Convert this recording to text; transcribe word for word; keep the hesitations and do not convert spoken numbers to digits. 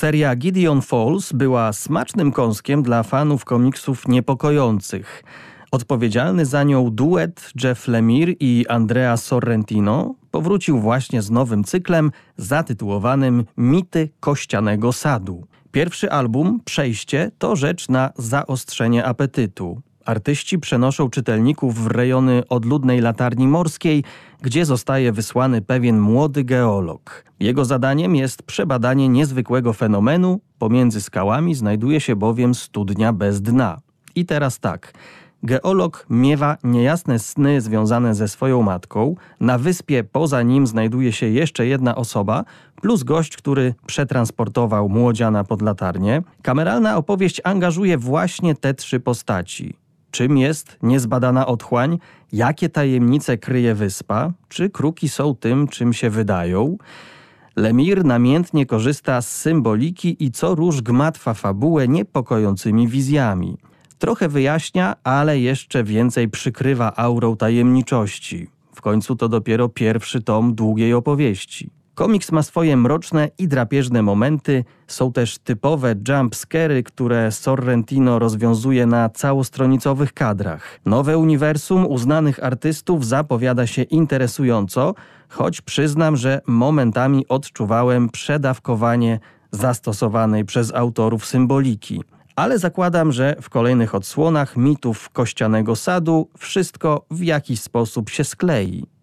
Seria Gideon Falls była smacznym kąskiem dla fanów komiksów niepokojących. Odpowiedzialny za nią duet Jeff Lemire i Andrea Sorrentino powrócił właśnie z nowym cyklem zatytułowanym Mity Kościanego Sadu. Pierwszy album, Przejście, to rzecz na zaostrzenie apetytu. Artyści przenoszą czytelników w rejony odludnej latarni morskiej, gdzie zostaje wysłany pewien młody geolog. Jego zadaniem jest przebadanie niezwykłego fenomenu. Pomiędzy skałami znajduje się bowiem studnia bez dna. I teraz tak. Geolog miewa niejasne sny związane ze swoją matką. Na wyspie poza nim znajduje się jeszcze jedna osoba, plus gość, który przetransportował młodziana pod latarnię. Kameralna opowieść angażuje właśnie te trzy postaci. Czym jest niezbadana otchłań? Jakie tajemnice kryje wyspa? Czy kruki są tym, czym się wydają? Lemire namiętnie korzysta z symboliki i co róż gmatwa fabułę niepokojącymi wizjami. Trochę wyjaśnia, ale jeszcze więcej przykrywa aurą tajemniczości. W końcu to dopiero pierwszy tom długiej opowieści. Komiks ma swoje mroczne i drapieżne momenty, są też typowe jumpscary, które Sorrentino rozwiązuje na całostronicowych kadrach. Nowe uniwersum uznanych artystów zapowiada się interesująco, choć przyznam, że momentami odczuwałem przedawkowanie zastosowanej przez autorów symboliki. Ale zakładam, że w kolejnych odsłonach mitów Kościanego Sadu wszystko w jakiś sposób się sklei.